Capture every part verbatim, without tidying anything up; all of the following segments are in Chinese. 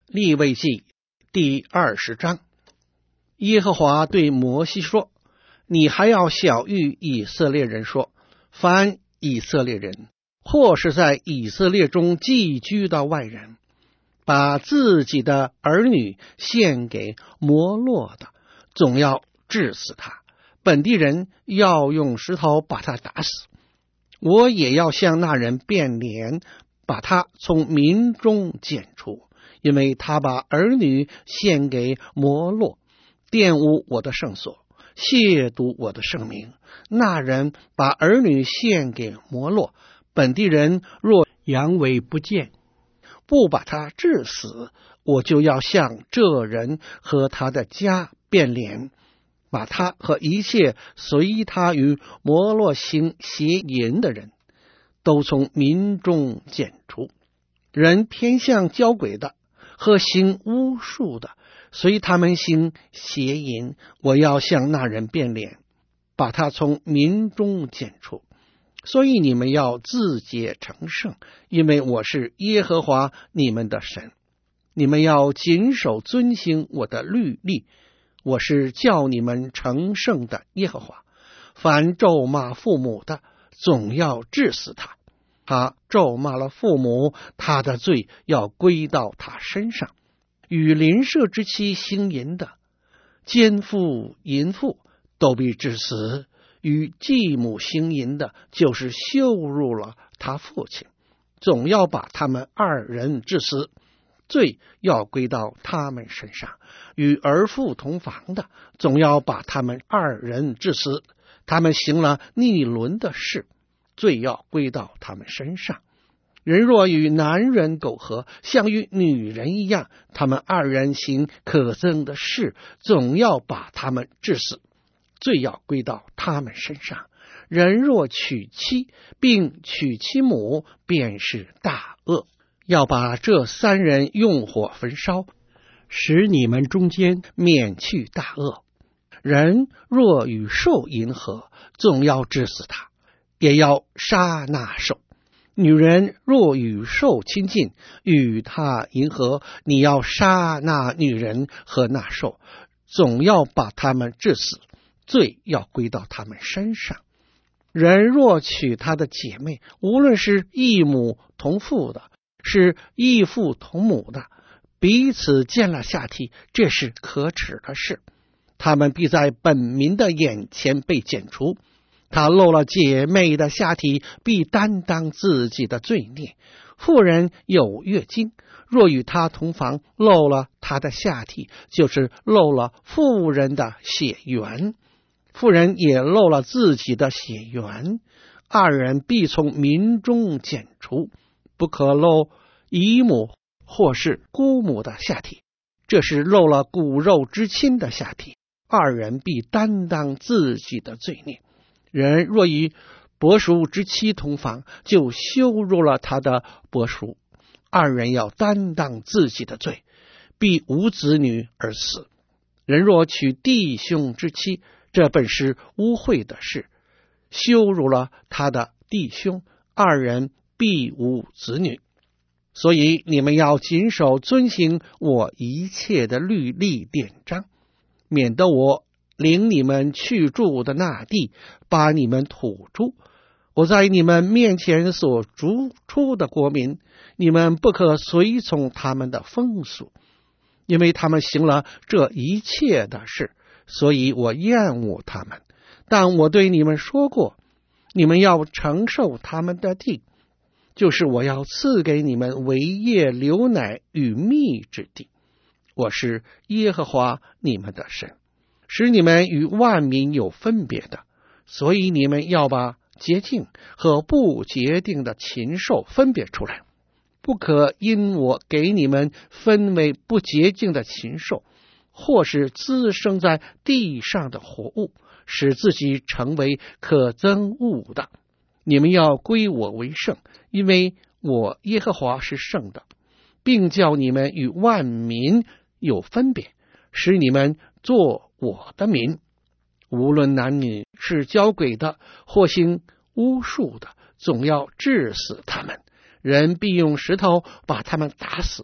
利未记第二十章。耶和华对摩西说，你还要晓谕以色列人说，凡以色列人或是在以色列中寄居的外人，把自己的儿女献给摩洛的，总要治死他，本地人要用石头把他打死。我也要向那人变脸，把他从民中剪除，因为他把儿女献给摩洛，玷污我的圣所，亵渎我的圣名。那人把儿女献给摩洛，本地人若阳痿不见，不把他治死，我就要向这人和他的家变脸，把他和一切随他与摩洛行邪淫的人都从民中剪除。人偏向交鬼的和行巫术的，随他们行邪淫，我要向那人变脸，把他从民中剪除。所以你们要自洁成圣，因为我是耶和华你们的神。你们要谨守遵行我的律例，我是叫你们成圣的耶和华。凡咒骂父母的，总要治死他。他咒骂了父母，他的罪要归到他身上。与邻舍之妻行淫的，奸妇淫妇都必治死。与继母行淫的，就是羞辱了他父亲，总要把他们二人治死，罪要归到他们身上。与儿妇同房的，总要把他们二人治死，他们行了逆伦的事，罪要归到他们身上。人若与男人苟合，像与女人一样，他们二人行可憎的事，总要把他们治死，罪要归到他们身上。人若娶妻并娶其母，便是大恶，要把这三人用火焚烧，使你们中间免去大恶。人若与兽淫合，总要治死他，也要杀那兽。女人若与兽亲近，与他淫合，你要杀那女人和那兽，总要把他们治死，罪要归到他们身上。人若娶他的姐妹，无论是异母同父的，是异父同母的，彼此见了下体，这是可耻的事，他们必在本民的眼前被剪除。他漏了姐妹的下体，必担当自己的罪孽。妇人有月经，若与他同房，漏了他的下体，就是漏了妇人的血缘，妇人也漏了自己的血缘，二人必从民中剪除。不可漏姨母或是姑母的下体，这是漏了骨肉之亲的下体，二人必担当自己的罪孽。人若与伯叔之妻同房，就羞辱了他的伯叔，二人要担当自己的罪，必无子女而死。人若娶弟兄之妻，这本是污秽的事，羞辱了他的弟兄，二人必无子女。所以你们要谨守遵行我一切的律例典章，免得我领你们去住的那地，把你们吐出。我在你们面前所逐出的国民，你们不可随从他们的风俗，因为他们行了这一切的事，所以我厌恶他们。但我对你们说过，你们要承受他们的地，就是我要赐给你们为业流奶与蜜之地。我是耶和华你们的神，使你们与万民有分别的，所以你们要把洁净和不洁净的禽兽分别出来，不可因我给你们分为不洁净的禽兽，或是滋生在地上的活物，使自己成为可憎恶的。你们要归我为圣，因为我耶和华是圣的，并叫你们与万民有分别，使你们做我的民。无论男女，是交鬼的或行巫术的，总要治死他们。人必用石头把他们打死，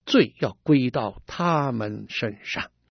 罪要归到他们身上。